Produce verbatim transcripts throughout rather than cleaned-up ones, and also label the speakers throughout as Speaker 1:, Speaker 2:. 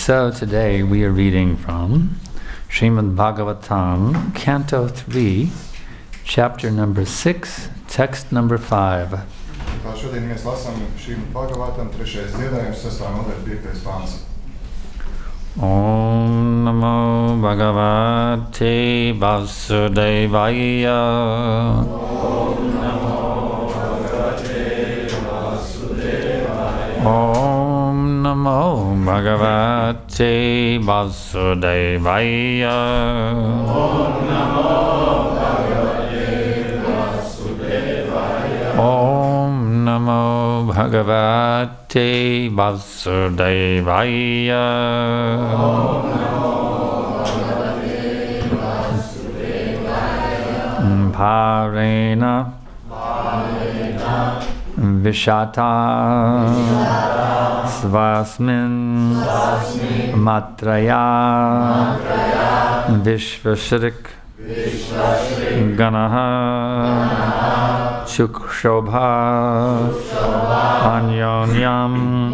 Speaker 1: So today we are reading from Srimad Bhagavatam, Canto three, Chapter number six, Text number five.
Speaker 2: Tā šodien mēs lasām Srimad Bhagavatam, trešais dziedājums, sestā nodaļa, piektais pāns.
Speaker 1: Om Namo Bhagavate Vasudevaya.
Speaker 2: Om Namo Bhagavate Vasudevaya.
Speaker 1: Om Namo Bhagavate Vasudevaya.
Speaker 2: Om Namo Bhagavate Vasudevaya.
Speaker 1: Om Namo Bhagavate Vasudevaya.
Speaker 2: Om Namo Bhagavate Vasudevaya.
Speaker 1: Parena Vishata Svasmin Matraya Vishvashrik Ganaha Chukshobha Anyonyam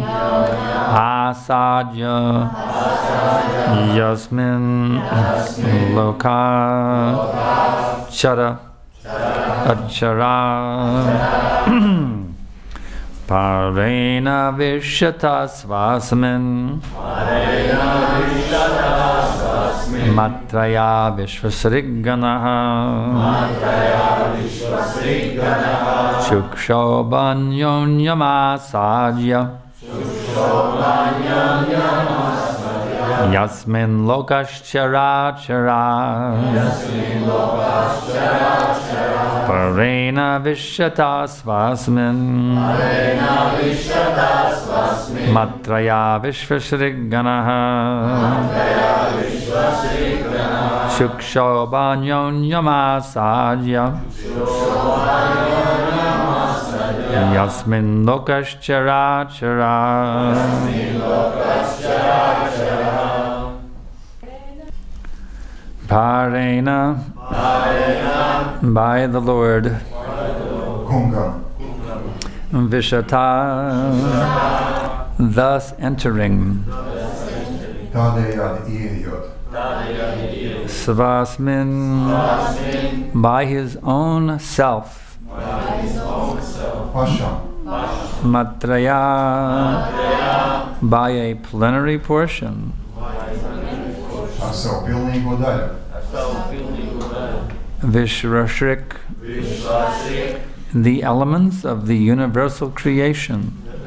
Speaker 1: Asadya Yasmin Loka Chara Achara Parena Vishata Svasmin Matraya Vishvasriganaha Chukshobanyonyamasajya Yasmin Lokaschara Chara Parena Vishata Svasmin Matraya Vishvasriganaha Chukshobanyonyamasajya Yasmin Lokaschara Chara Parena, by the Lord.
Speaker 2: Kungam.
Speaker 1: Vishata, thus entering.
Speaker 2: Tādējādi ieejot.
Speaker 1: Svasmin, by his own self.
Speaker 2: Pašam.
Speaker 1: Matraya, by a plenary portion.
Speaker 2: Ar savu pilnīgo daļu.
Speaker 1: Vishvashrik, the elements of the universal creation.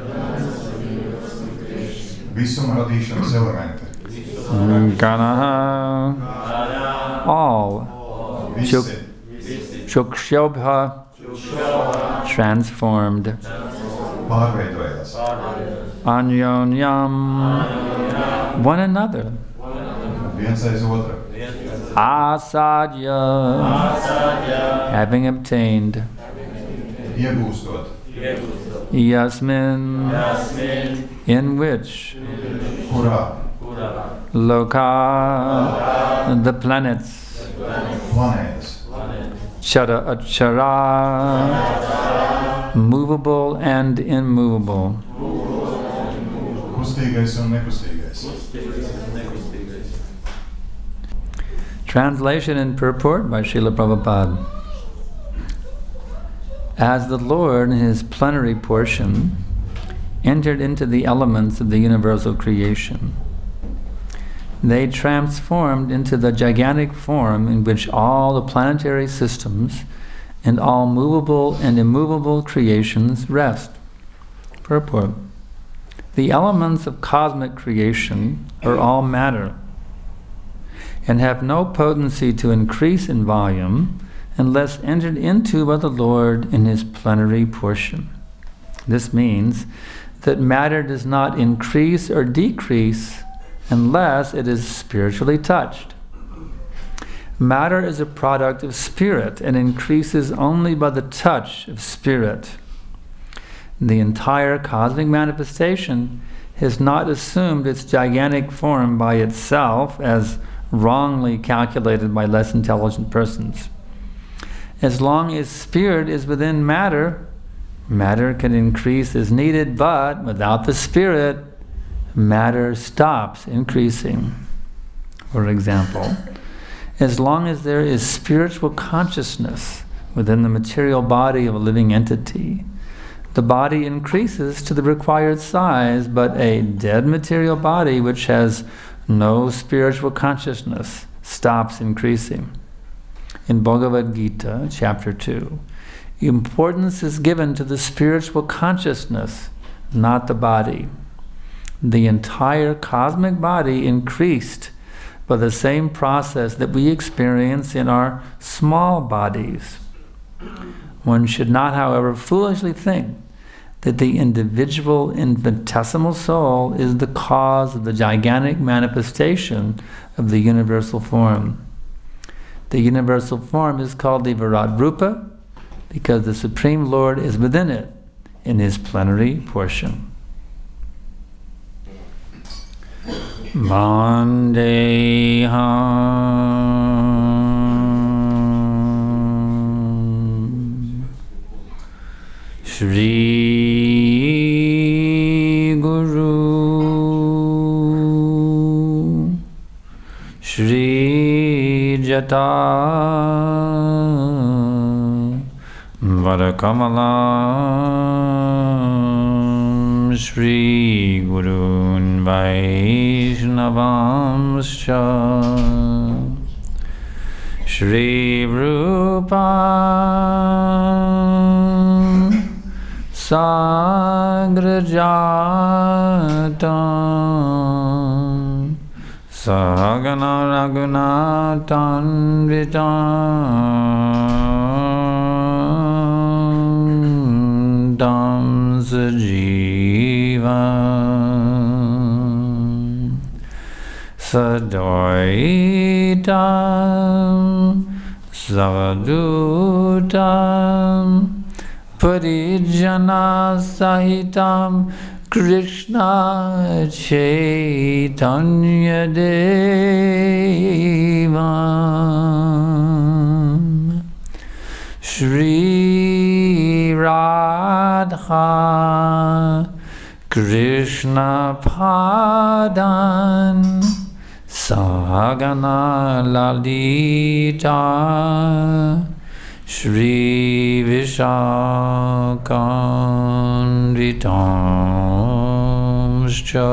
Speaker 2: Visuma radīšanas elementi.
Speaker 1: Ganaha, all. Chuk, Chukshobha, transformed.
Speaker 2: Pārveidojās.
Speaker 1: Anyonyam, one another.
Speaker 2: Viens aiz otru.
Speaker 1: Asadya, having obtained.
Speaker 2: Iegūstot.
Speaker 1: Yasmin, in which.
Speaker 2: Kurā.
Speaker 1: Loka, the planets.
Speaker 2: Planētas.
Speaker 1: Chara achara, movable and immovable.
Speaker 2: Kustīgais un nekustīgais.
Speaker 1: Translation and purport by Srila Prabhupada. As the Lord in his plenary portion entered into the elements of the universal creation, they transformed into the gigantic form in which all the planetary systems and all movable and immovable creations rest. Purport. The elements of cosmic creation are all matter and have no potency to increase in volume unless entered into by the Lord in his plenary portion. This means that matter does not increase or decrease unless it is spiritually touched. Matter is a product of spirit and increases only by the touch of spirit. The entire cosmic manifestation has not assumed its gigantic form by itself, as wrongly calculated by less intelligent persons. As long as spirit is within matter, matter can increase as needed, but without the spirit, matter stops increasing. For example, as long as there is spiritual consciousness within the material body of a living entity, the body increases to the required size, but a dead material body which has no spiritual consciousness stops increasing. In Bhagavad Gita, chapter two, importance is given to the spiritual consciousness, not the body. The entire cosmic body increased by the same process that we experience in our small bodies. One should not, however, foolishly think that the individual infinitesimal soul is the cause of the gigantic manifestation of the universal form. The universal form is called the Virat Rupa because the Supreme Lord is within it in his plenary portion. Vandeham Shri Guru Shri Jata Varakamalam Shri Gurun Vaishnavamscha Shri Rupa Sagrajatam Sahagana Raghunatan Vitam Dam Sajivam Sadoitam Savadutam Parijana Sahitam Krishna Chaitanya Devam Shri Radha Krishna Padan Sahagana Lalita Shri Vishakandritamscha.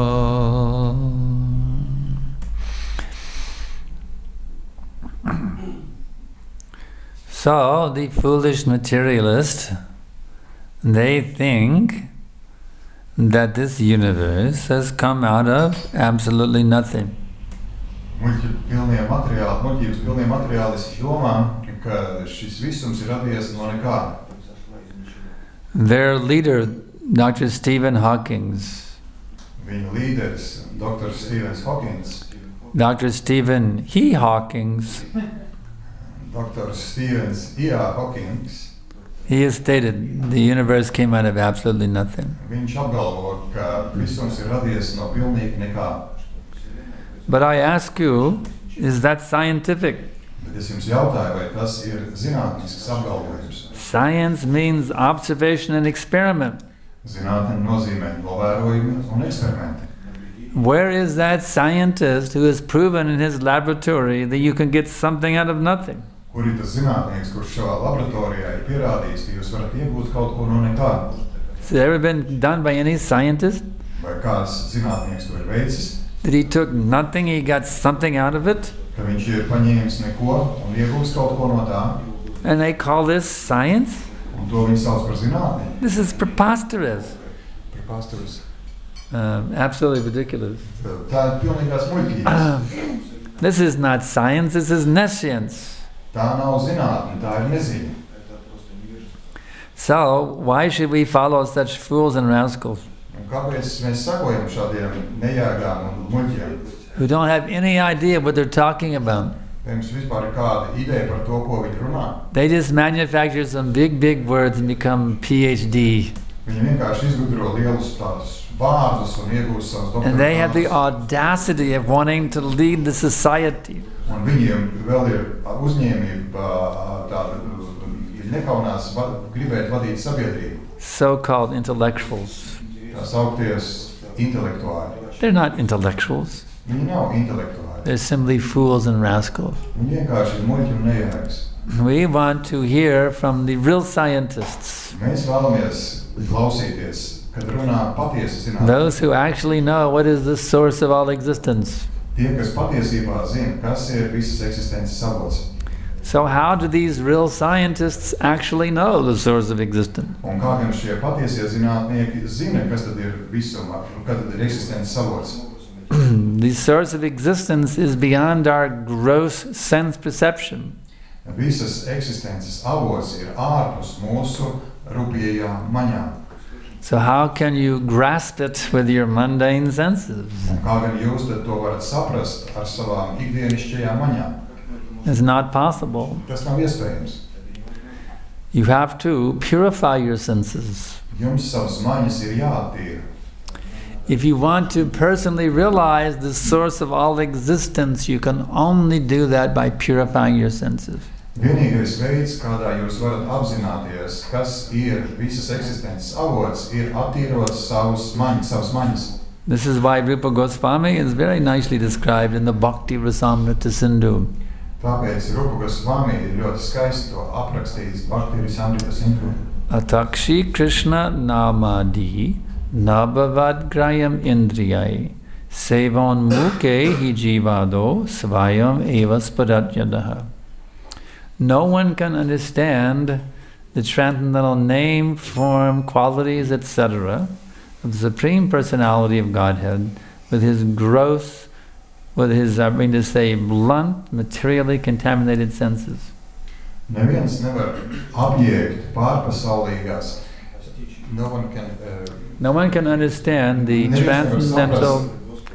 Speaker 1: So, the foolish materialist, they think that this universe has come out of absolutely nothing.
Speaker 2: Muļķi pilnie materiāli, muļķības pilnie materiālisti domā, ka šis visums ir radies no nekā.
Speaker 1: Their leader, Doctor Stephen Hawking,
Speaker 2: Viņu līderis, Doktors Stevens Hawkings,
Speaker 1: Doctor Stephen He Hawkings,
Speaker 2: Doktors Stevens I A Hawkings,
Speaker 1: he has stated the universe came out of absolutely nothing.
Speaker 2: Viņš apgalvo, ka visums ir radies no pilnīgi nekā.
Speaker 1: But I ask you, is that scientific?
Speaker 2: Bet es jums jautāju, vai tas ir zinātnisks apgalvojums?
Speaker 1: Science means observation and experiment.
Speaker 2: Zinātne nozīmē novērojumi un eksperimenti.
Speaker 1: Where is that scientist who has proven in his laboratory that you can get something out of nothing?
Speaker 2: Kur ir tas zinātnieks, kurš savā laboratorijā ir pierādījis, ka jūs varat iegūt kaut ko no nekā?
Speaker 1: Has it ever been done by any scientist?
Speaker 2: Vai kāds zinātnieks to ir veicis?
Speaker 1: That he took nothing, he got something out of it?
Speaker 2: Ka viņš ir paņēmis neko un iegūst kaut ko no tā?
Speaker 1: And they call this science?
Speaker 2: Un to viņi sauc par zinātni.
Speaker 1: This is preposterous.
Speaker 2: Preposterous.
Speaker 1: Uh, absolutely ridiculous.
Speaker 2: Tā ir pilnīgās muļķības.
Speaker 1: Uh, this is not science, this is nescience.
Speaker 2: Tā nav zinātne, tā ir neziņa.
Speaker 1: So, why should we follow such fools and rascals?
Speaker 2: Un kāpēc mēs sakojam šādiem nejēgām un muļķiem?
Speaker 1: Who don't have any idea what they're talking about.
Speaker 2: Jums vispār ir kāda ideja par to, ko viņi runā?
Speaker 1: They just manufacture some big, big words and become P H D.
Speaker 2: Viņi vienkārši izgudro lielus tādus vārdus un iegūst savus doktorātus.
Speaker 1: And they have the audacity of wanting to lead the society.
Speaker 2: Un viņiem vēl ir uzņēmība tāda, viņi nekaunās gribēt vadīt sabiedrību.
Speaker 1: So-called intellectuals.
Speaker 2: Tā saukties intelektuāļi.
Speaker 1: They're not intellectuals.
Speaker 2: Viņi nav intelektuāļi.
Speaker 1: They're simply fools and rascals.
Speaker 2: Viņi vienkārši ir muļķi un nejēgas.
Speaker 1: We want to hear from the real scientists.
Speaker 2: Mēs vēlamies klausīties, kad runā patiesi zinātnieki.
Speaker 1: Those who actually know what is the source of all existence.
Speaker 2: Tie, kas patiesībā zina, kas ir visas eksistences avots.
Speaker 1: So how do these real scientists actually know the source of existence?
Speaker 2: Un kā gan šie patiesie zinātnieki zina, kas tad ir visuma, kas tad ir eksistences avots?
Speaker 1: The source of existence is beyond our gross sense perception.
Speaker 2: Visas eksistences avots ir ārpus mūsu rūpējām maņām.
Speaker 1: So how can you grasp it with your mundane senses?
Speaker 2: Un kā gan jūs tad to varat saprast ar savām ikdienišķajām maņām?
Speaker 1: It's not possible.
Speaker 2: Tas nav iespējams.
Speaker 1: You have to purify your senses.
Speaker 2: Jums savas maņas ir jāattīra.
Speaker 1: If you want to personally realize the source of all existence, you can only do that by purifying your senses.
Speaker 2: Vienīgais veids, kādā jūs varat apzināties, kas ir visas eksistences avots, ir attīrot savus maņas, savas maņas.
Speaker 1: This is why Rupa Goswami is very nicely described in the Bhakti Rasamrita Sindhu.
Speaker 2: Tāpēc Rupa Goswami ir ļoti skaisti to aprakstījis Bhakti Rasamrita Sindhu.
Speaker 1: Atakshi Krishna namadi nabhavad grayam indriyai sevon muke hi jivado svayam eva spadatyadaha. No one can understand the transcendental name, form, qualities, et cetera of the Supreme Personality of Godhead with his gross, with his, I mean to say, blunt, materially contaminated senses.
Speaker 2: Neviens nevar apjēgt pārpasaulīgās. No one can, uh,
Speaker 1: no one can understand the transcendental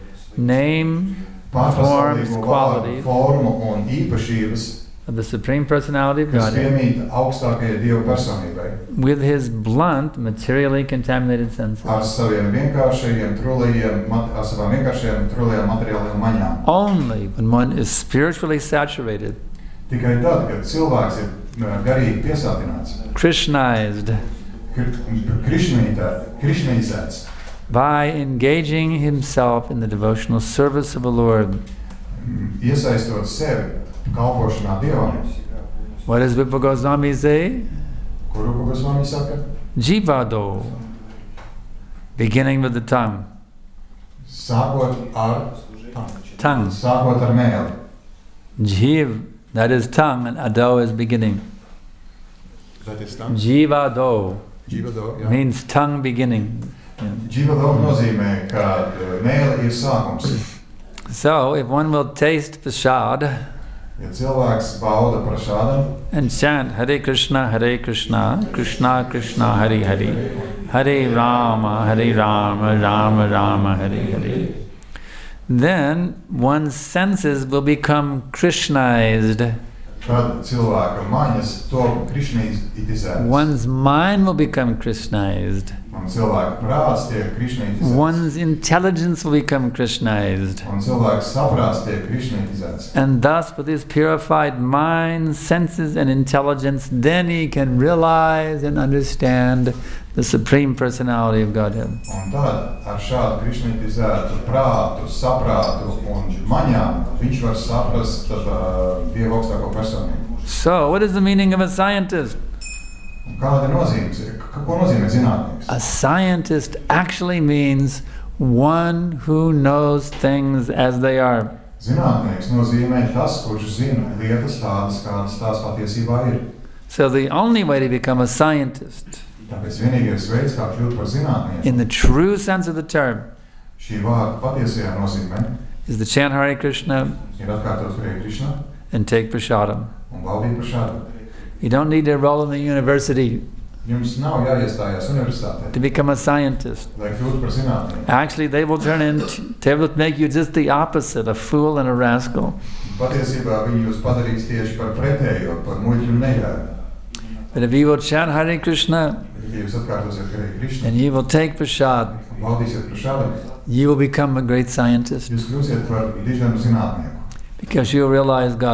Speaker 1: name, forms, qualities
Speaker 2: formu un īpašības
Speaker 1: of the Supreme Personality of Godhead with his blunt, materially contaminated senses. Only when one is spiritually saturated, Krishnized, by engaging himself in the devotional service of the Lord. What does Rupa Goswami say? Jivado, beginning with the tongue. Tongue. Jiv, that is tongue, and ado is beginning.
Speaker 2: That is tongue?
Speaker 1: Jivado.
Speaker 2: Jivado, yeah.
Speaker 1: Means tongue beginning. Yeah.
Speaker 2: Jivado nozīmē, ka mēle ir sākums.
Speaker 1: So, if one will taste prasad and chant Hare Krishna, Hare Krishna, Krishna Krishna, Hare Hare, Hare Rama, Hare Rama, Rama Rama, Hare Hare, then one's senses will become Krishnized. One's mind will become Krishnized. One's intelligence will become Krishnized. And thus, with his purified mind, senses, and intelligence, then he can realize and understand the Supreme Personality of Godhead. So, what is the meaning of a scientist? A scientist actually means one who knows things as they are. So the only way to become a scientist, in the true sense of the term, is to chant Hare Krishna and take prasadam. You don't need to enroll in the university to become a scientist. Actually, they will turn in, they will make you just the opposite, a fool and a rascal. But if you will chant Hare Krishna and you will take prasad, you will become a great scientist. Because you will realize God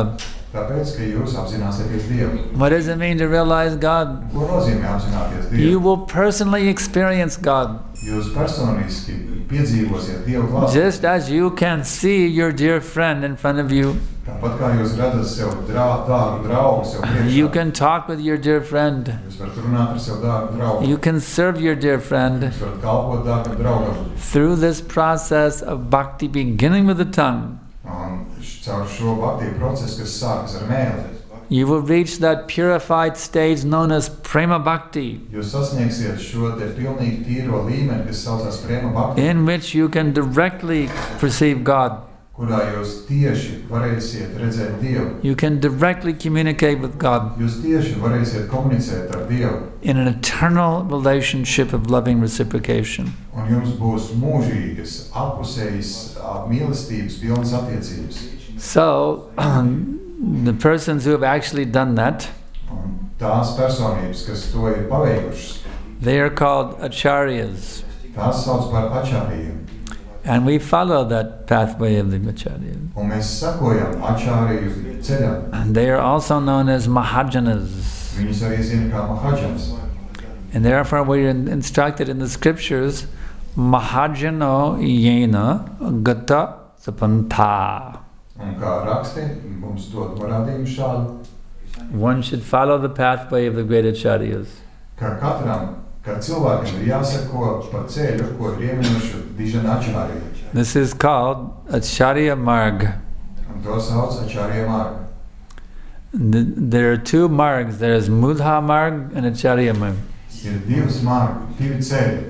Speaker 2: Tāpēc, ka jūs apzināsieties Dievu.
Speaker 1: What does it mean to realize God?
Speaker 2: Ko nozīmē apzināties Dievu?
Speaker 1: You will personally experience God.
Speaker 2: Jūs personiski piedzīvosiet Dievu klāstu.
Speaker 1: Just as you can see your dear friend in front of you.
Speaker 2: Tāpat kā jūs redzat sev drā, dārgu draugu sev priekšā.
Speaker 1: You can talk with your dear friend.
Speaker 2: Jūs varat runāt ar sev dārgu draugu.
Speaker 1: You can serve your dear friend.
Speaker 2: Jūs varat kalpot dārgam draugam.
Speaker 1: Through this process of bhakti, beginning with the tongue,
Speaker 2: Un caur šo bhakti procesu, kas sākas ar mēli,
Speaker 1: you will reach that purified stage known as prema bhakti,
Speaker 2: jūs sasniegsiet šo te pilnīgi tīro līmeni, kas saucās prema bhakti,
Speaker 1: in which you can directly perceive God.
Speaker 2: kurā jūs tieši varēsiet redzēt Dievu.
Speaker 1: You can directly communicate with God
Speaker 2: Jūs tieši varēsiet komunicēt ar Dievu.
Speaker 1: in an eternal relationship of loving reciprocation.
Speaker 2: Un jums būs mūžīgas, apusējas, mīlestības pilnas attiecības.
Speaker 1: So, the persons who have actually done that,
Speaker 2: Un tās personības, kas to ir paveikušas,
Speaker 1: they are called acharyas.
Speaker 2: tās sauc par ačāriem.
Speaker 1: And we follow that pathway of the acharya.
Speaker 2: Un mēs sekojam ačāriju ceļam.
Speaker 1: And they are also known as mahajanas.
Speaker 2: Viņus arī zina kā mahadžans.
Speaker 1: And therefore we are instructed in the scriptures, mahajano yena gata sapanta.
Speaker 2: Un kā raksti mums dod norādījumu šādu,
Speaker 1: One should follow the pathway of the great acharyas.
Speaker 2: ka katram, ka cilvēkam ir jāseko pa ceļu, ko ir ieminuši dižana ačārija.
Speaker 1: This is called acharya marg.
Speaker 2: Un to sauc ačārija marga.
Speaker 1: The, there are two margs. There is mudha marg and acharya marg.
Speaker 2: Ir divas marga, divi ceļi,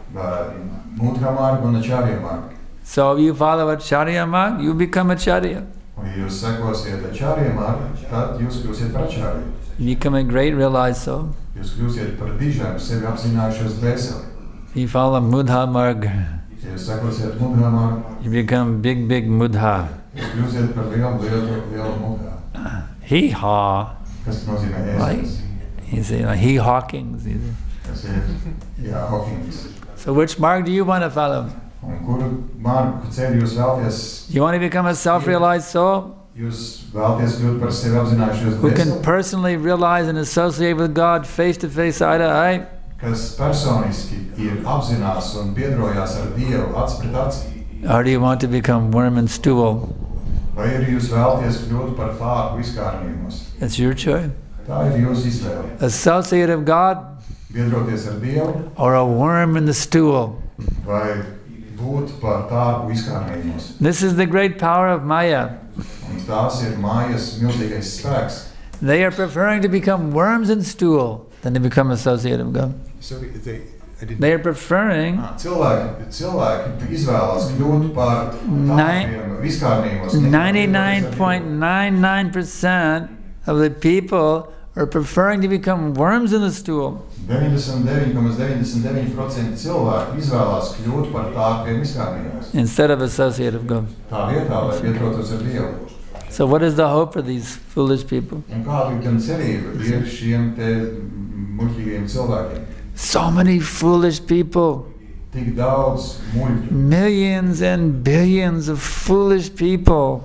Speaker 2: mudha marga un ačārija marga.
Speaker 1: So if you follow acharya marg, you become acharya.
Speaker 2: Un ja jūs sekosiet ačārija marga, tad jūs kļūsiet par ačāriju.
Speaker 1: You become a great realized soul.
Speaker 2: Jūs kļūsiet par dižanu, sevi apzinājušos dvēseli.
Speaker 1: If you follow mudha marg,
Speaker 2: Ja jūs sekosiet mudha marga,
Speaker 1: you become big, big mudha.
Speaker 2: jūs kļūsiet par lielu, lielu, lielu mudha.
Speaker 1: Hee haw.
Speaker 2: Kas nozīmē
Speaker 1: Right?
Speaker 2: ēstas?
Speaker 1: You see, like he Hawkins. you see.
Speaker 2: Tas ir, jā, Hawkins.
Speaker 1: So which marg do you want to follow?
Speaker 2: Un kuru margu ceļu jūs vēlaties?
Speaker 1: You want to become a self-realized soul
Speaker 2: Jūs vēlaties kļūt par sevi apzinājušos
Speaker 1: who can
Speaker 2: dvēseli,
Speaker 1: personally realize and associate with God face to face, eye to eye?
Speaker 2: kas personiski ir apzinās un biedrojās ar Dievu acs pret aci?
Speaker 1: Or do you want to become worm and stool?
Speaker 2: Vai arī jūs vēlaties kļūt par tārpu izkārnījumos?
Speaker 1: It's your choice.
Speaker 2: Tā ir jūsu izvēle.
Speaker 1: Associate of God
Speaker 2: Biedroties ar Dievu
Speaker 1: or a worm in the stool.
Speaker 2: vai būt par tārpu izkārnījumos.
Speaker 1: This is the great power of Maya.
Speaker 2: Un tās ir mājas milzīgais spēks.
Speaker 1: They are preferring to become worms in stool than to become associate of God.
Speaker 2: Sorry, they, I didn't...
Speaker 1: They are preferring
Speaker 2: Cilvēki, cilvēki izvēlas kļūt par tārpiem izkārnījumos.
Speaker 1: ninety-nine point nine nine percent of the people are preferring to become worms in the stool
Speaker 2: deviņdesmit deviņi komats deviņdesmit deviņi procenti cilvēku izvēlās kļūt par tārpiem izkārnījumos.
Speaker 1: instead of associate of God.
Speaker 2: Tā vietā, lai biedrotos ar Dievu.
Speaker 1: So what is the hope for these foolish people?
Speaker 2: Un kāda gan cerība ir šiem te muļķīgiem cilvēkiem?
Speaker 1: So many foolish people.
Speaker 2: Tik daudz muļķu,
Speaker 1: Millions and billions of foolish people.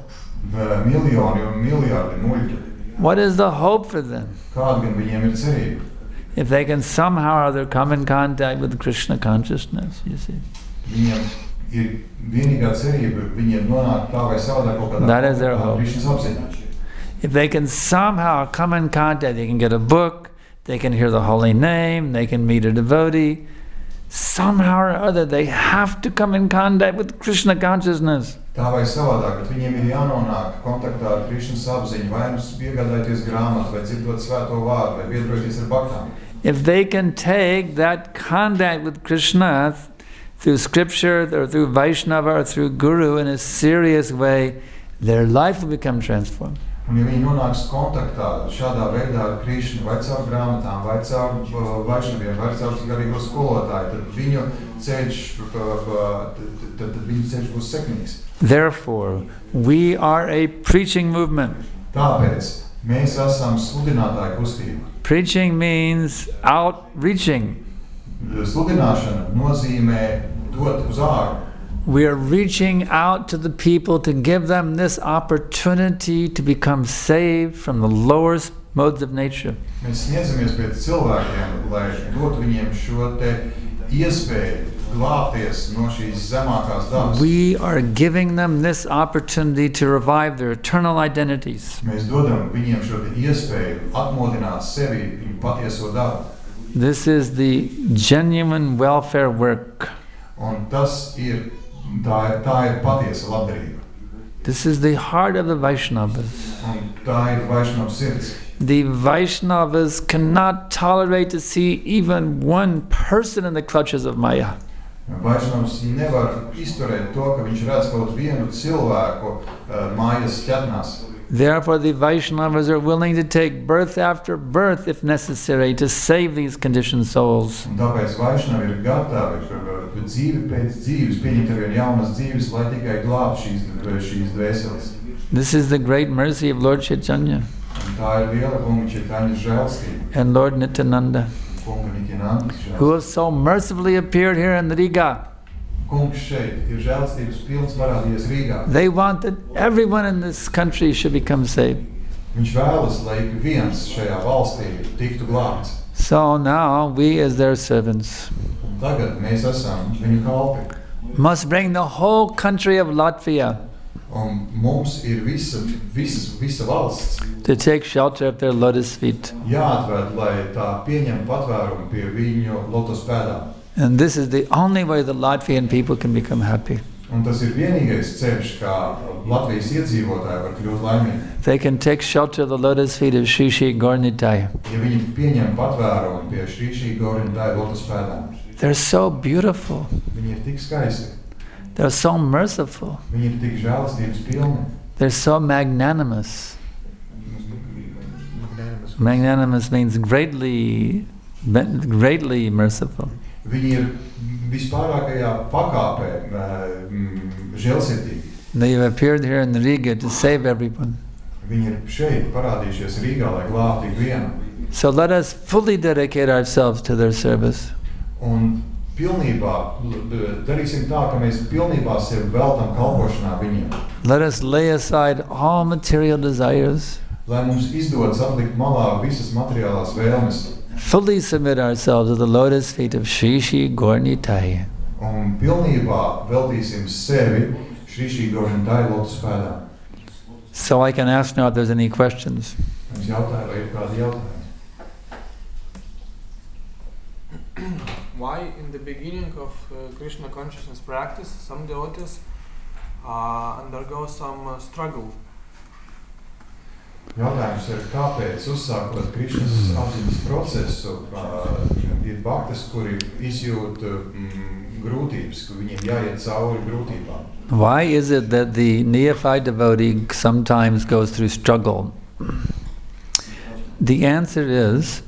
Speaker 2: miljoni un miljardi muļķu.
Speaker 1: What is the hope for them?
Speaker 2: Kāda gan viņiem ir cerība?
Speaker 1: If they can somehow or other come in contact with Krishna consciousness, you see.
Speaker 2: Viņiem ir vienīgā cerība, viņiem nonāk tā vai savādāk kaut kādā
Speaker 1: That is their hope.
Speaker 2: Krishnas apziņā.
Speaker 1: If they can somehow come in contact, they can get a book, they can hear the holy name, they can meet a devotee. Somehow or other, they have to come in contact with Krishna consciousness.
Speaker 2: Tā vai savādāk, bet viņiem ir jānonāk kontaktā ar Krishnas apziņu, vai nu iegādājoties grāmatu, vai dzirdot svēto vārdu, vai biedroties ar bhaktām.
Speaker 1: If they can take that contact with Krishna through scripture or through Vaishnava or through Guru in a serious way, their life will become transformed.
Speaker 2: Un ja viņi nonāks kontaktā šādā veidā ar Krishnu, vai caur grāmatām, vai caur uh, Vaišnaviem, vai caur garīgo skolotāju, tad viņu ceļš, uh, tad, tad, tad viņu ceļš būs sekmīgs.
Speaker 1: Therefore, we are a preaching movement.
Speaker 2: Tāpēc mēs esam sludinātāju kustība.
Speaker 1: Preaching means outreaching.
Speaker 2: Sludināšana nozīmē dot uz āru.
Speaker 1: We are reaching out to the people to give them this opportunity to become saved from the lowest modes of nature.
Speaker 2: Mēs sniedzamies pie cilvēkiem, lai dotu viņiem šo te iespēju glābties no šīs zemākās dabas.
Speaker 1: We are giving them this opportunity to revive their eternal identities.
Speaker 2: Mēs dodam viņiem šo te iespēju atmodināt sevi viņu patieso dabu.
Speaker 1: This is the genuine welfare work.
Speaker 2: Un tas ir, tā ir, tā ir patiesa labdarība.
Speaker 1: This is the heart of the Vaishnavas.
Speaker 2: Un tā ir Vaishnava sirds.
Speaker 1: The Vaishnavas cannot tolerate to see even one person in the clutches of Maya.
Speaker 2: Vaishnavs nevar izturēt to, ka viņš redz kaut vienu cilvēku uh, mājas ķetnās.
Speaker 1: Therefore, the Vaishnavas are willing to take birth after birth, if necessary, to save these conditioned souls.
Speaker 2: Un tāpēc Vaishnavi ir gatavi par dzīvi pēc dzīves, pieņemt arvien jaunas dzīves, lai tikai glābtu šīs, šīs dvēseles.
Speaker 1: This is the great mercy of Lord Chaitanya
Speaker 2: Un tā ir liela kunga Čaitaņas žēlstība.
Speaker 1: and Lord Nityananda,
Speaker 2: Kunga Nityanandas
Speaker 1: who
Speaker 2: žēlstība.
Speaker 1: have so mercifully appeared here in Riga.
Speaker 2: Kungs šeit ir žēlstības pilns parādījies Rīgā.
Speaker 1: They want that everyone in this country should become saved.
Speaker 2: Viņš vēlas, lai ik viens šajā valstī tiktu glābts.
Speaker 1: So now we, as their servants,
Speaker 2: Un tagad mēs esam viņu kalpi.
Speaker 1: must bring the whole country of Latvia
Speaker 2: Un mums ir visa, visas, visa valsts
Speaker 1: to take shelter of their lotus feet.
Speaker 2: jāatved, lai tā pieņem patvērumu pie viņu lotus pēdām.
Speaker 1: And this is the only way the Latvian people can become happy.
Speaker 2: Un tas ir vienīgais ceļš, kā Latvijas iedzīvotāji var kļūt laimīgi.
Speaker 1: They can take shelter of the lotus feet of Shri Shri Gaurnitai.
Speaker 2: Ja viņi pieņem patvērumu pie šī šī Gaurnitai lotus pēdām.
Speaker 1: They're so beautiful.
Speaker 2: Viņi ir tik skaisti.
Speaker 1: They're so merciful.
Speaker 2: Viņi ir tik žēlastības pilni.
Speaker 1: They're so magnanimous. Magnanimous means greatly, greatly merciful.
Speaker 2: Viņi ir vispārākajā pakāpē mm, žēlsirdīgi.
Speaker 1: They have appeared here in Riga to save everyone.
Speaker 2: Viņi ir šeit parādījušies Rīgā, lai glābtu ikvienu.
Speaker 1: So let us fully dedicate ourselves to their service.
Speaker 2: Un pilnībā darīsim tā, ka mēs pilnībā sevi veltam kalpošanā viņiem.
Speaker 1: Let us lay aside all material desires.
Speaker 2: Lai mums izdodas atlikt malā visas materiālās vēlmes.
Speaker 1: Fully submit ourselves to the lotus feet of Shri Shri Gaurnitai.
Speaker 2: Un pilnībā veltīsim sevi Shri Shri Gaurnitai lotus pēdām.
Speaker 1: So I can ask now if there's any questions.
Speaker 2: Jums jautāju, vai ir kādi jautājumi?
Speaker 3: Why in the beginning of uh, Krishna consciousness practice some devotees uh, undergo some uh, struggle?
Speaker 2: Jautājums ir, kāpēc uzsākot Krišnas apziņas procesu, uh, ir bhaktas, kuri izjūt mm, grūtības, ka viņiem jāiet cauri grūtībām.
Speaker 1: Why is it that the neophyte devotee sometimes goes through struggle? The answer is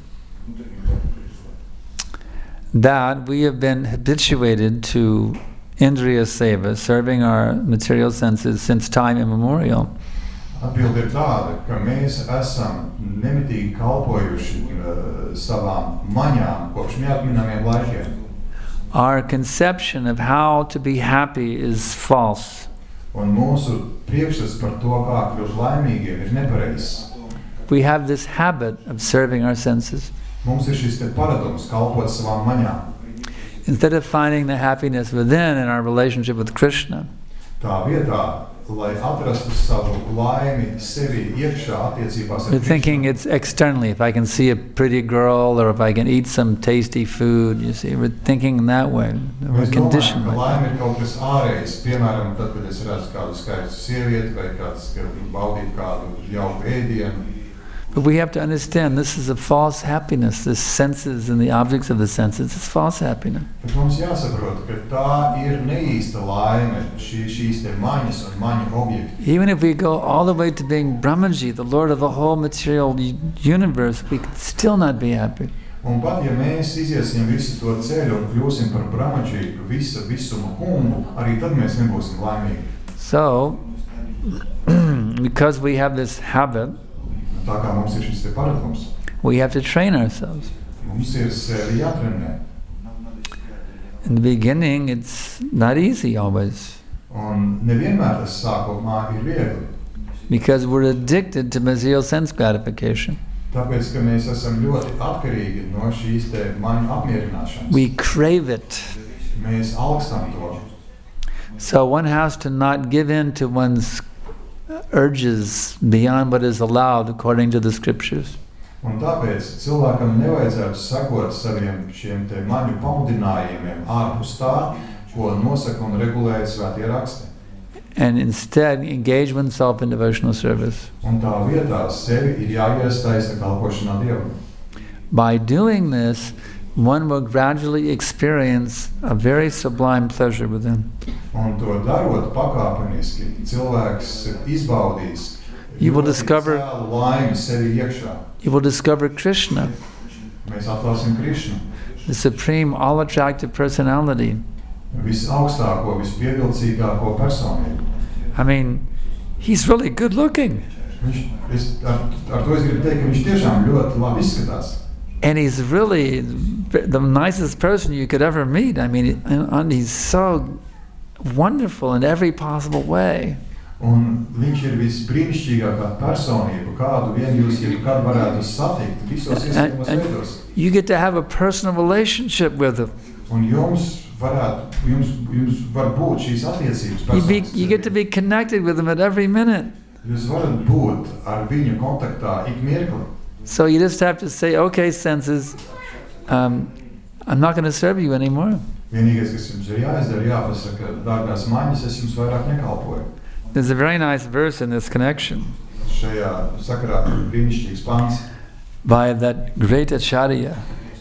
Speaker 1: that we have been habituated to indriya seva, serving our material senses, since time immemorial.
Speaker 2: Atbilde ir tāda, ka mēs esam nemitīgi kalpojuši uh, savām maņām kopš neatminamiem laikiem.
Speaker 1: Our conception of how to be happy is false.
Speaker 2: Un mūsu priekšstats par to, kā kļūt laimīgiem, ir nepareizs.
Speaker 1: We have this habit of serving our senses.
Speaker 2: Mums ir šis te paradums kalpot savām maņām.
Speaker 1: Instead of finding the happiness within in our relationship with Krishna,
Speaker 2: Tā vietā, lai atrastu savu laimi sevi iekšā attiecībās ar
Speaker 1: we're thinking it's externally. If I can see a pretty girl or if I can eat some tasty food, you see, we're thinking in that way. We're
Speaker 2: Mēs domājam,
Speaker 1: conditioned
Speaker 2: ka
Speaker 1: like
Speaker 2: laime
Speaker 1: that.
Speaker 2: ir kaut kas ārējs. Piemēram, tad, kad es redzu kādu skaistu sievieti vai kāds, ka baudīt kādu jauku ēdienu.
Speaker 1: But we have to understand this is a false happiness. The senses and the objects of the senses, it's false happiness.
Speaker 2: Bet mums jāsaprot, ka tā ir neīsta laime, šī, šīs te maņas un maņu objekti.
Speaker 1: Even if we go all the way to being Brahmaji, the Lord of the whole material u- universe, we could still not be happy.
Speaker 2: Un pat, ja mēs iziesim visu to ceļu un kļūsim par Brahmaģiju, visa visuma kungu, arī tad mēs nebūsim laimīgi.
Speaker 1: So, because we have this habit,
Speaker 2: Tā kā mums ir šis te paradums,
Speaker 1: we have to train ourselves.
Speaker 2: mums ir sevi jātrenē.
Speaker 1: In the beginning, it's not easy always.
Speaker 2: Un nevienmēr tas sākumā ir viegli.
Speaker 1: Because we're addicted to material sense gratification.
Speaker 2: Tāpēc, ka mēs esam ļoti atkarīgi no šīs te maņu apmierināšanas.
Speaker 1: We crave it.
Speaker 2: Mēs augstam to.
Speaker 1: So one has to not give in to one's urges beyond what is allowed according to the scriptures.
Speaker 2: Un tāpēc cilvēkam nevajadzētu sekot saviem šiem te maņu pamudinājumiem ārpus tā, ko nosaka un regulē svētie raksti.
Speaker 1: And instead engage oneself in devotional service.
Speaker 2: Un tā vietā sevi ir jāiesaista kalpošanā Dievam.
Speaker 1: By doing this, one will gradually experience a very sublime pleasure within.
Speaker 2: Un to darot pakāpeniski, cilvēks izbaudīs
Speaker 1: You will discover,
Speaker 2: laimi sevi iekšā.
Speaker 1: you will discover Krishna,
Speaker 2: Mēs atklāsim Krišnu,
Speaker 1: the supreme, all-attractive personality.
Speaker 2: visaugstāko, vispievilcīgāko personību.
Speaker 1: I mean, he's really good looking.
Speaker 2: Viņš, es, ar, ar to es gribu teikt, ka viņš tiešām ļoti labi izskatās.
Speaker 1: And he's really the nicest person you could ever meet. I mean, and he's so wonderful in every possible way.
Speaker 2: Un viņš ir visbrīnišķīgākā personība, kādu vien jūs jebkad varētu satikt, visos iespējamos veidos.
Speaker 1: You get to have a personal relationship with him.
Speaker 2: Un jums varētu, jums, jums var būt šīs attiecības
Speaker 1: You, be,
Speaker 2: personas.
Speaker 1: you get to be connected with him at every minute.
Speaker 2: Jūs varat būt ar viņu kontaktā ik mirkli.
Speaker 1: So you just have to say, okay, senses, um, I'm not going to serve you anymore.
Speaker 2: Vienīgais, kas jums ir jāizdara, jāpasaka, dārgās maņas, es jums vairāk nekalpoju.
Speaker 1: There's a very nice verse in this connection
Speaker 2: Šajā sakarā ir brīnišķīgs pants,
Speaker 1: by that great acharya,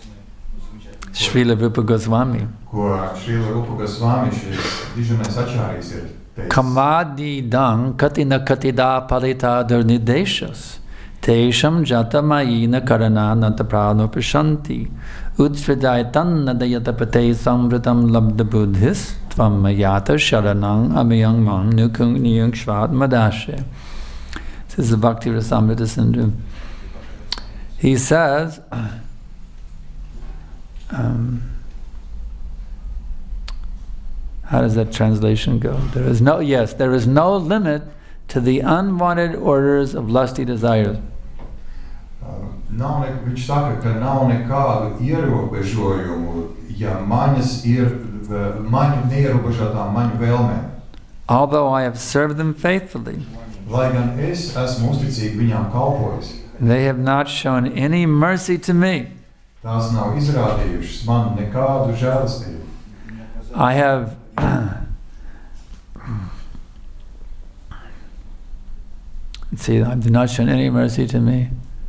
Speaker 1: Srila Rupa Goswami.
Speaker 2: ko Šrila Rupa Goswami, šis dižanais ačārijas ir teicis.
Speaker 1: Kamadi dang katina katida parita durnideshas tesham jatamayina karana nataprano pashanti udstridaitan nadayata pate samvritam labda buddhis tvam mayata sharanang amyang mam nukung niyang shvat madashe. This is the Bhakti Rasamrita Sindhu. He says, um, how does that translation go? There is no, yes, there is no limit to the unwanted orders of lusty desires.
Speaker 2: Nav ne, viņš saka, ka nav nekādu ierobežojumu, ja maņas ir maņu neierobežotām maņu vēlmēm.
Speaker 1: Although I have served them faithfully,
Speaker 2: Lai gan es esmu uzticīgi viņām kalpojis,
Speaker 1: they have not shown any mercy to me.
Speaker 2: tās nav izrādījušas man nekādu žēlastību.
Speaker 1: I have let's see, I have not shown any mercy to me.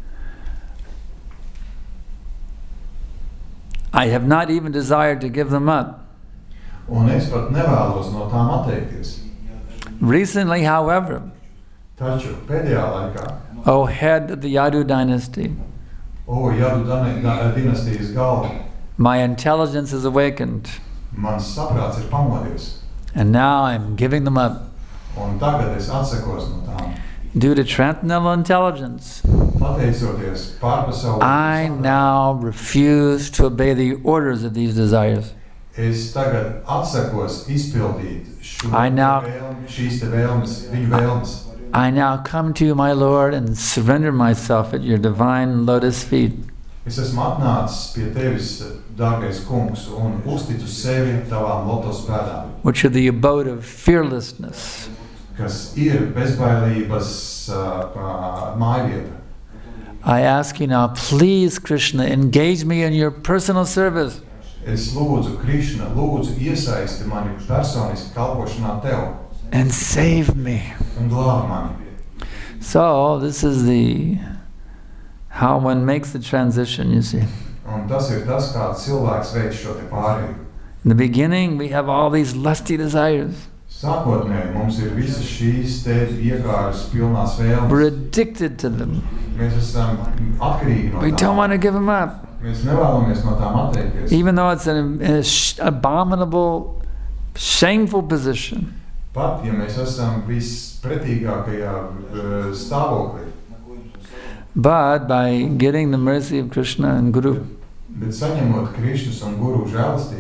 Speaker 1: I have not even desired to give them up.
Speaker 2: Un es pat nevēlos no tām atteikties.
Speaker 1: Recently, however,
Speaker 2: Taču pēdējā laikā,
Speaker 1: O head of the Yadu dynasty,
Speaker 2: o Jadu dinastijas galva,
Speaker 1: my intelligence is awakened,
Speaker 2: mans saprāts ir pamodies,
Speaker 1: and now I'm giving them up.
Speaker 2: un tagad es atsakos no tām.
Speaker 1: Due to transcendental intelligence,
Speaker 2: Pateicoties pārpasaules
Speaker 1: I
Speaker 2: saprātam,
Speaker 1: now refuse to obey the orders of these desires.
Speaker 2: es tagad atsakos izpildīt šo
Speaker 1: I now-
Speaker 2: vēlmi, šīs te vēlmes, viņu vēlmes.
Speaker 1: I now come to you, my Lord, and surrender myself at your divine lotus feet.
Speaker 2: Es esmu atnācis pie tevis, dārgais kungs, un uzticu sevi tavām lotos pēdām,
Speaker 1: Which are the abode of fearlessness.
Speaker 2: kas ir bezbailības uh, mājvieta.
Speaker 1: I ask you now, please, Krishna, engage me in your personal service.
Speaker 2: Es lūdzu, Krišna, lūdzu iesaisti mani personiski kalpošanā tev
Speaker 1: And save me.
Speaker 2: un glābi mani.
Speaker 1: So this is the how one makes the transition, you see.
Speaker 2: Un tas ir tas, kā cilvēks veic šo te pārēju.
Speaker 1: In the beginning, we have all these lusty desires.
Speaker 2: Sākotnēji mums ir visas šīs te iekāras pilnās
Speaker 1: We're
Speaker 2: vēlmes.
Speaker 1: addicted to them.
Speaker 2: Mēs esam atkarīgi no
Speaker 1: We don't
Speaker 2: tām.
Speaker 1: want to give them up.
Speaker 2: Mēs nevēlamies no tām atteikties.
Speaker 1: Even though it's an, an abominable, shameful position.
Speaker 2: Pat, ja mēs esam vispretīgākajā uh, stāvoklī,
Speaker 1: But by getting the mercy of Krishna and Guru,
Speaker 2: bet saņemot Krišnas un Guru žēlastību,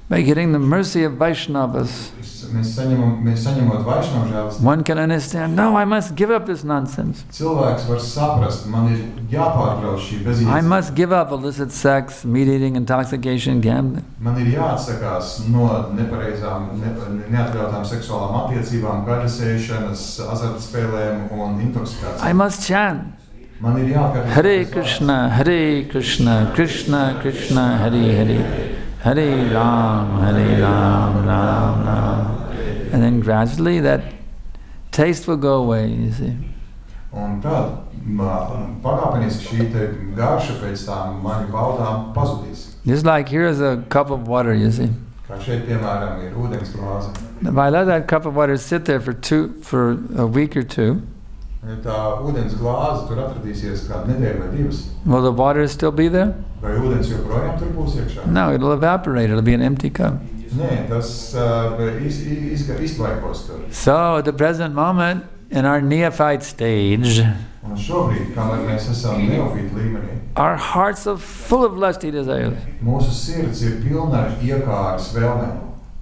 Speaker 1: by getting the mercy of Vaishnavas,
Speaker 2: Mēs saņemam, mēs saņemot Vaishnava žēlastību.
Speaker 1: one can understand, no, I must give up this nonsense.
Speaker 2: Cilvēks var saprast, man ir jāpārtrauc šī
Speaker 1: I
Speaker 2: bezjēdzība.
Speaker 1: must give up illicit sex, meat eating, intoxication, gambling.
Speaker 2: Man ir jāatsakās no nepareizām, ne, neatļautām seksuālām attiecībām, gaļasēšanas, azartspēlēm un intoksikācijām.
Speaker 1: I must chant.
Speaker 2: Man ir jākārt.
Speaker 1: Hare Krishna, Hare Krishna, Krishna Krishna, Hare Hare, Hare Ram, Hare Ram, Ram Ram. And then gradually that taste will go away, you see.
Speaker 2: Un tad pakāpeniski šī te garša pēc tām maņu baudām pazudīs.
Speaker 1: Just like here's a cup of water, you see.
Speaker 2: Kā šeit, piemēram, ir ūdens glāze.
Speaker 1: If I let that cup of water sit there for two, for a week or two,
Speaker 2: Ja tā ūdens glāze tur atradīsies kādu nedēļu vai divas,
Speaker 1: will the water still be there?
Speaker 2: vai ūdens joprojām tur būs iekšā?
Speaker 1: No, it'll evaporate. It'll be an empty cup.
Speaker 2: Nē, tas uh, iz, iz, izlaikos tur.
Speaker 1: So at the present moment, in our neophyte stage,
Speaker 2: Un šobrīd, kamēr mēs esam neofītu līmenī,
Speaker 1: our hearts are full of lusty desires.
Speaker 2: mūsu sirds ir pilna ar iekāras vēlmēm.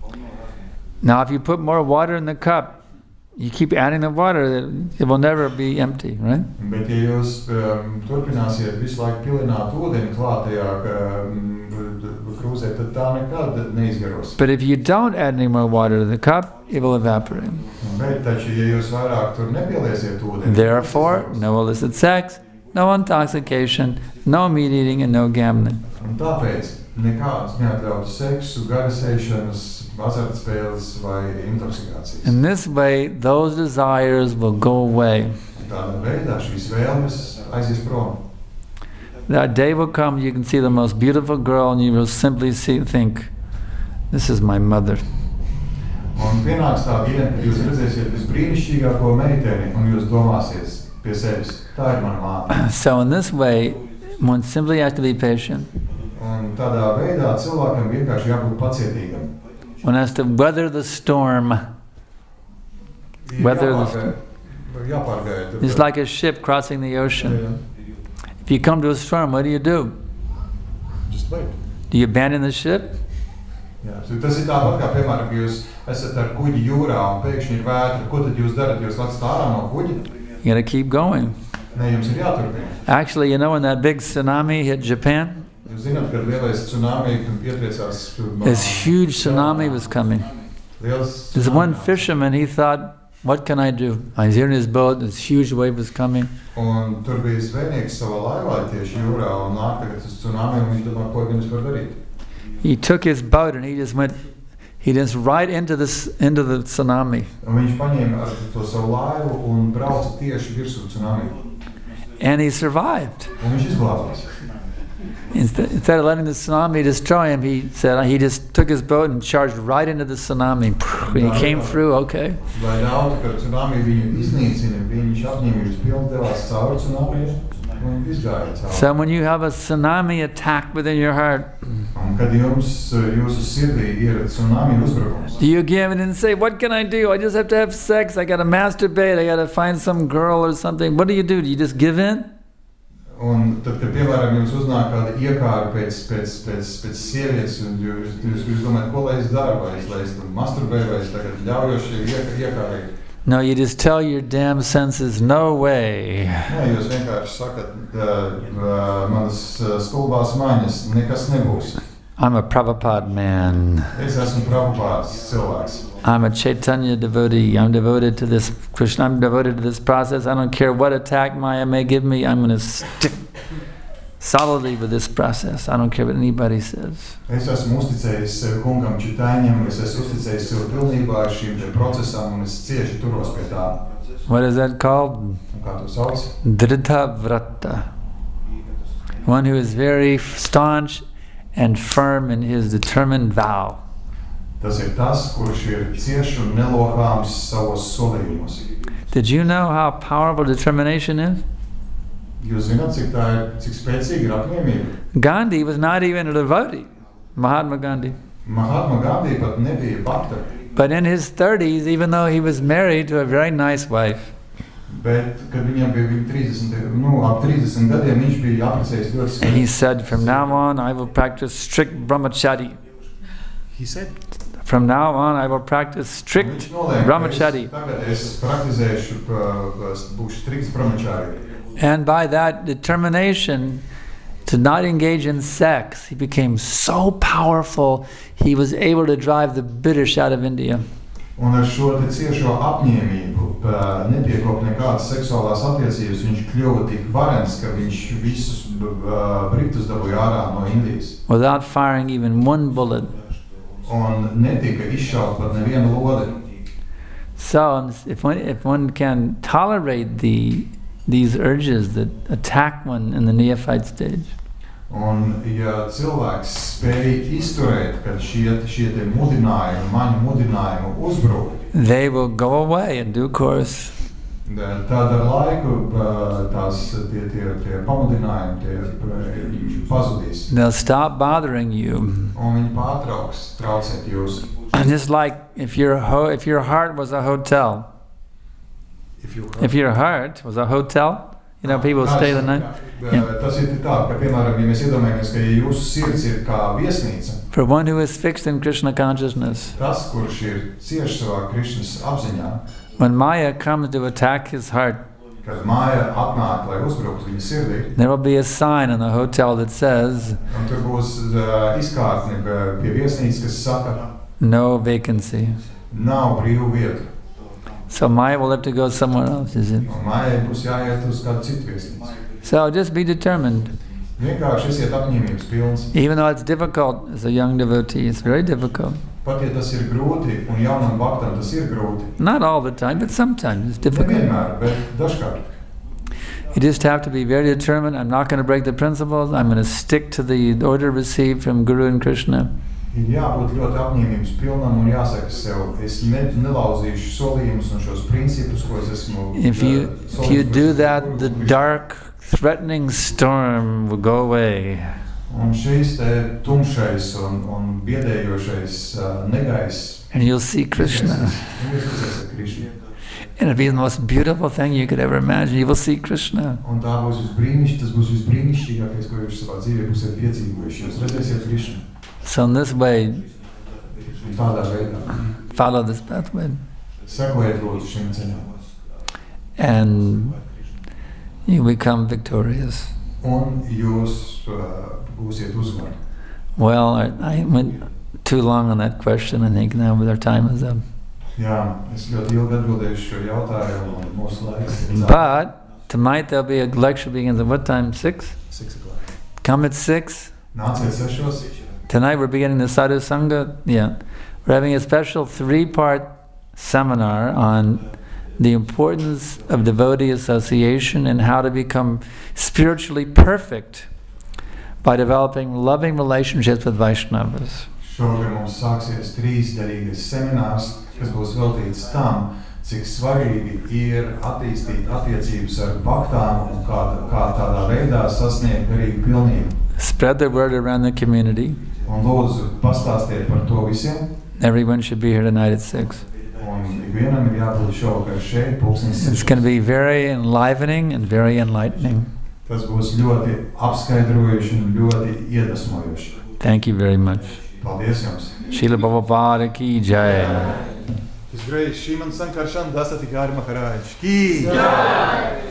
Speaker 1: Now, if you put more water in the cup, you keep adding the water, it will never be empty, right?
Speaker 2: Bet, ja jūs um, turpināsiet visu laiku pilināt ūdeni klātajā um, krūzē, tad tā nekad neizgaros.
Speaker 1: But if you don't add any more water to the cup, it will evaporate.
Speaker 2: Bet, taču, ja jūs vairāk tur nepieliesiet ūdeni,
Speaker 1: Therefore, no illicit sex, no intoxication, no meat eating, and no gambling.
Speaker 2: un tāpēc nekādas neatļautas seksu, gaļasēšanas, azartspēles vai intoksikācijas.
Speaker 1: In this way, those desires will go away.
Speaker 2: Tādā veidā šīs vēlmes aizies prom.
Speaker 1: That day will come, you can see the most beautiful girl, and you will simply see, think, this is my mother.
Speaker 2: Un pienāks tā diena, kad jūs redzēsiet visbrīnišķīgāko meiteni, un jūs domāsiet pie sevis, tā ir mana māte.
Speaker 1: So in this way, one simply has to be patient.
Speaker 2: Un tādā veidā cilvēkam vienkārši jābūt pacietīgam.
Speaker 1: One has to weather the storm.
Speaker 2: Ir
Speaker 1: Weather the
Speaker 2: jāpārgāj- jāpārgāj tur.
Speaker 1: It's like a ship crossing the ocean. If you come to a storm, what do you do?
Speaker 2: Just wait.
Speaker 1: Do you abandon the ship?
Speaker 2: Jā, tas ir tāpat kā, piemēram, ka jūs esat ar kuģi jūrā un pēkšņi ir vētra. Ko tad jūs darat? Jūs lecat ārā no kuģa?
Speaker 1: You gotta keep going.
Speaker 2: Nē, jums ir jāturpina.
Speaker 1: Actually, you know when that big tsunami hit Japan?
Speaker 2: Jūs zināt, kad lielais tsunami pietriecās.
Speaker 1: This huge tsunami was coming.
Speaker 2: Liels
Speaker 1: There's one
Speaker 2: tsunami.
Speaker 1: fisherman, he thought, what can I do? He's here in his boat, this huge wave was coming.
Speaker 2: Un tur bija zvejnieks savā laivā tieši jūrā un nāk tagad uz tsunami un viņš domā, ko viņš var darīt.
Speaker 1: He took his boat and he just went, he just right into this into the tsunami.
Speaker 2: Un viņš paņēma ar to savu laivu un brauca tieši virsū tsunami.
Speaker 1: And he survived.
Speaker 2: Un viņš izglābās.
Speaker 1: Instead, instead of letting the tsunami destroy him, he said he just took his boat and charged right into the tsunami. When he came through, okay.
Speaker 2: Lai ļautu, ka tsunami viņu iznīcina, viņš apņēma viņus pilni devās cauri tsunami un izgāja cauri.
Speaker 1: So when you have a tsunami attack within your heart,
Speaker 2: Un kad jums, jūsu sirdī ir tsunami uzbrukums,
Speaker 1: do you give in and say, what can I do? I just have to have sex. I got to masturbate. I got to find some girl or something. What do you do? Do you just give in?
Speaker 2: un tad, kad, piemēram, jums uznāk kāda iekāra pēc, pēc, pēc, pēc sievietes, un jūs, jūs, jūs domājat, ko lai es daru, vai es, lai es masturbēju, vai es tagad ļaujoši iekārī.
Speaker 1: No, you just tell your damn senses, no way.
Speaker 2: Nē, jūs vienkārši sakat, uh, manas uh, stulbās maņas, nekas nebūs.
Speaker 1: I'm a Prabhupada man.
Speaker 2: Es esmu Prabhupāds cilvēks.
Speaker 1: I'm a Chaitanya devotee. I'm devoted to this Krishna. I'm devoted to this process. I don't care what attack Maya may give me. I'm going to stick solidly with this process. I don't care what anybody says.
Speaker 2: Es esmu uzticējis sev kungam Čitaņam, es esmu uzticējis sev pilnībā šīm te procesam, un es cieši turos pie tā.
Speaker 1: What is that called?
Speaker 2: Un kā to sauc?
Speaker 1: Dridha vrata. One who is very staunch and firm in his determined vow.
Speaker 2: Tas ir tas, kurš ir cieši un nelokāms savos solījumos.
Speaker 1: Did you know how powerful determination is?
Speaker 2: Jūs zināt, cik tā ir, cik spēcīga ir apņēmība?
Speaker 1: Gandhi was not even a devotee. Mahatma Gandhi.
Speaker 2: Mahatma Gandhi pat nebija bhakta,
Speaker 1: But in his thirties, even though he was married to a very nice wife,
Speaker 2: bet, kad viņam bija viņa trīsdesmit, nu, ap trīsdesmit gadiem, viņš bija apprecējis ļoti
Speaker 1: and he
Speaker 2: skaisti.
Speaker 1: said, from now on I will practice strict brahmachari.
Speaker 2: he said,
Speaker 1: from now on I will practice strict brahmachari. And by that determination to not engage in sex, he became so powerful, he was able to drive the British out of India.
Speaker 2: Un ar šo te ciešo apņēmību, nepiekopt nekādas seksuālās attiecības, viņš kļuva tik varens, ka viņš visus Britus dabūja ārā no Indijas.
Speaker 1: Without firing even one bullet.
Speaker 2: Un netika izšaut pat neviena lode.
Speaker 1: So if one, if one can tolerate the these urges that attack one in the neophyte stage,
Speaker 2: un ja cilvēks spēj izturēt, kad šie, šie te mudinājumi, mani mudinājumi uzbruk,
Speaker 1: they will go away in due course.
Speaker 2: Tad ar laiku tās tie, tie, tie pamudinājumi tie pazudīs.
Speaker 1: They'll stop bothering you.
Speaker 2: Un viņi pārtrauks traucēt jūs.
Speaker 1: Just like if your ho if your heart was a hotel.
Speaker 2: If, you
Speaker 1: if your heart was a hotel, you know, people stay the night.
Speaker 2: Yeah. Tas ir tā, ka, piemēram, ja mēs iedomājamies, ka jūsu sirds ir kā viesnīca.
Speaker 1: For one who is fixed in Krishna consciousness.
Speaker 2: Tas, kurš ir cieši savā Krishnas apziņā.
Speaker 1: When Maya comes to attack his heart,
Speaker 2: kad Maya atnāk, lai uzbruktu viņa sirdī,
Speaker 1: there will be a sign in the hotel that says,
Speaker 2: un tur būs uh, izkārtne pie viesnīcas, kas saka,
Speaker 1: no vacancy.
Speaker 2: Nav brīvu vietu.
Speaker 1: So Maya will have to go somewhere else, is it?
Speaker 2: Un Maya būs jāiet uz kādu citu viesnīcu.
Speaker 1: So just be determined.
Speaker 2: Vienkārši esiet apņēmības pilns.
Speaker 1: Even though it's difficult as a young devotee, it's very difficult.
Speaker 2: Pat ja tas ir grūti, un jaunam bhaktam tas ir grūti.
Speaker 1: Not all the time, but sometimes it's difficult.
Speaker 2: Nevienmēr, bet dažkārt.
Speaker 1: You just have to be very determined. I'm not going to break the principles. I'm going to stick to the order received from Guru and Krishna.
Speaker 2: Ir jābūt ļoti apņēmības pilnam un jāsaka sev, es ne, nelauzīšu solījumus un šos principus, ko es esmu.
Speaker 1: If you, if you do that, the dark, threatening storm will go away.
Speaker 2: Un šīs te tumšais un, un biedējošais uh, negaiss.
Speaker 1: And you'll see Krishna. And it'll be the most beautiful thing you could ever imagine. You will see Krishna.
Speaker 2: Un tā būs visbrīnišķīgākais, tas būs visbrīnišķīgākais, ko jūs savā dzīvē būsiet piedzīvojuši. Jūs redzēsiet Krishnu.
Speaker 1: So in this way,
Speaker 2: tādā veidā,
Speaker 1: follow this pathway.
Speaker 2: Sekojiet lūdzu šim ceļam.
Speaker 1: And you become victorious.
Speaker 2: Un jūs uh, būsiet uzvari.
Speaker 1: Well, I, I went too long on that question, I think, now our time is up.
Speaker 2: Jā, es ļoti ilgi atbildēju šo jautājumu, un mūsu laiks.
Speaker 1: But tonight there'll be a lecture begins at what time? Six?
Speaker 2: Six o'clock.
Speaker 1: Come at six.
Speaker 2: Nāciet sešos.
Speaker 1: Tonight we're beginning the Sadhu Sangha. Yeah, we're having a special three-part seminar on the importance of devotee association and how to become spiritually perfect by developing loving relationships with Vaishnavas.
Speaker 2: Šogad mums sāksies trīsdaļīgais seminārs, kas būs veltīts tam, cik svarīgi ir attīstīt attiecības ar bhaktām un kā, kā tādā veidā sasniegt garīgu pilnību.
Speaker 1: Spread the word around the community.
Speaker 2: Un lūdzu, pastāstiet par to visiem.
Speaker 1: Everyone should be here tonight at six.
Speaker 2: Un ikvienam ir jābūt šovakar šeit, pulkstens sešos.
Speaker 1: It's going to be very enlivening and very enlightening.
Speaker 2: Tas būs ļoti apskaidrojuši un ļoti iedvesmojoši.
Speaker 1: Thank you very much.
Speaker 2: Paldies jums.
Speaker 1: Srila Prabhupada ki jai.
Speaker 2: His Grace Shriman Sankarshan Dasati Maharaj ki jai.